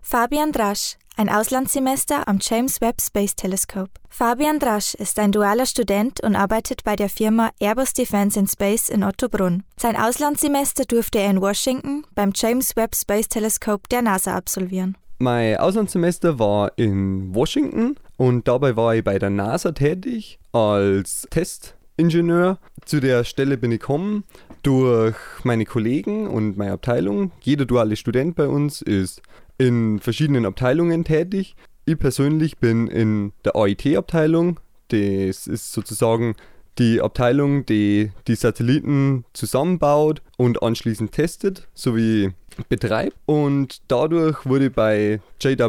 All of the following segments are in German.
Fabian Drasch, ein Auslandssemester am James Webb Space Telescope. Fabian Drasch ist ein dualer Student und arbeitet bei der Firma Airbus Defence and Space in Ottobrunn. Sein Auslandssemester durfte er in Washington beim James Webb Space Telescope der NASA absolvieren. Mein Auslandssemester war in Washington und dabei war ich bei der NASA tätig als Testingenieur. Zu der Stelle bin ich gekommen durch meine Kollegen und meine Abteilung. Jeder duale Student bei uns ist in verschiedenen Abteilungen tätig. Ich persönlich bin in der AIT-Abteilung. Das ist sozusagen die Abteilung, die die Satelliten zusammenbaut und anschließend testet, sowie betreibt. Und dadurch wurde bei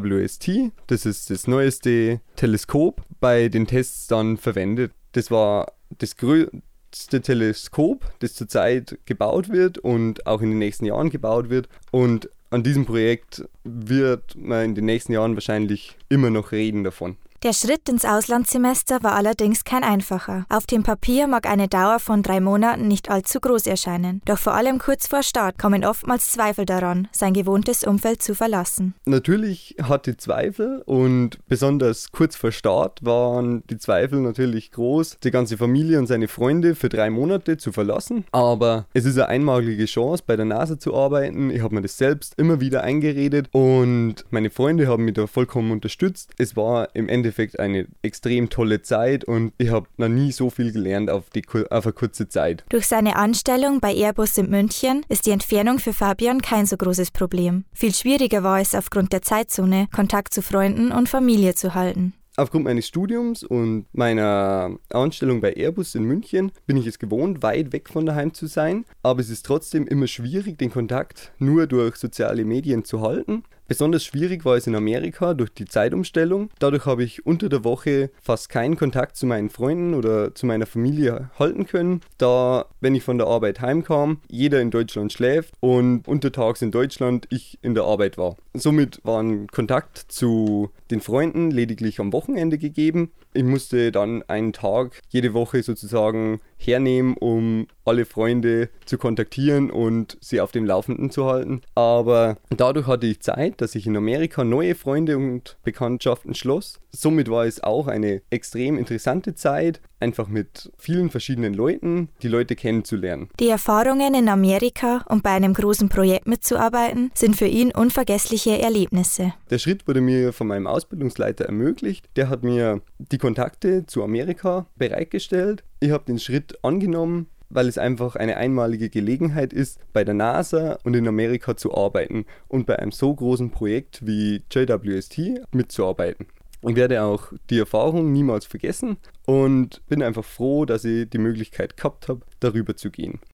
JWST, das ist das neueste Teleskop, bei den Tests dann verwendet. Das war das größte Teleskop, das zurzeit gebaut wird und auch in den nächsten Jahren gebaut wird. Und an diesem Projekt wird man in den nächsten Jahren wahrscheinlich immer noch reden davon. Der Schritt ins Auslandssemester war allerdings kein einfacher. Auf dem Papier mag eine Dauer von 3 Monaten nicht allzu groß erscheinen. Doch vor allem kurz vor Start kommen oftmals Zweifel daran, sein gewohntes Umfeld zu verlassen. Natürlich hatte ich Zweifel und besonders kurz vor Start waren die Zweifel natürlich groß, die ganze Familie und seine Freunde für 3 Monate zu verlassen. Aber es ist eine einmalige Chance, bei der NASA zu arbeiten. Ich habe mir das selbst immer wieder eingeredet und meine Freunde haben mich da vollkommen unterstützt. Es war im Endeffekt eine extrem tolle Zeit und ich habe noch nie so viel gelernt auf eine kurze Zeit. Durch seine Anstellung bei Airbus in München ist die Entfernung für Fabian kein so großes Problem. Viel schwieriger war es aufgrund der Zeitzone, Kontakt zu Freunden und Familie zu halten. Aufgrund meines Studiums und meiner Anstellung bei Airbus in München bin ich es gewohnt, weit weg von daheim zu sein. Aber es ist trotzdem immer schwierig, den Kontakt nur durch soziale Medien zu halten. Besonders schwierig war es in Amerika durch die Zeitumstellung. Dadurch habe ich unter der Woche fast keinen Kontakt zu meinen Freunden oder zu meiner Familie halten können, da, wenn ich von der Arbeit heimkam, jeder in Deutschland schläft und untertags in Deutschland ich in der Arbeit war. Somit war ein Kontakt zu den Freunden lediglich am Wochenende gegeben. Ich musste dann einen Tag jede Woche sozusagen hernehmen, um alle Freunde zu kontaktieren und sie auf dem Laufenden zu halten. Aber dadurch hatte ich Zeit, dass ich in Amerika neue Freunde und Bekanntschaften schloss. Somit war es auch eine extrem interessante Zeit, einfach mit vielen verschiedenen Leuten die Leute kennenzulernen. Die Erfahrungen in Amerika und bei einem großen Projekt mitzuarbeiten, sind für ihn unvergessliche Erlebnisse. Der Schritt wurde mir von meinem Ausbildungsleiter ermöglicht. Der hat mir die Kontakte zu Amerika bereitgestellt. Ich habe den Schritt angenommen, weil es einfach eine einmalige Gelegenheit ist, bei der NASA und in Amerika zu arbeiten und bei einem so großen Projekt wie JWST mitzuarbeiten. Ich werde auch die Erfahrung niemals vergessen und bin einfach froh, dass ich die Möglichkeit gehabt habe, darüber zu gehen.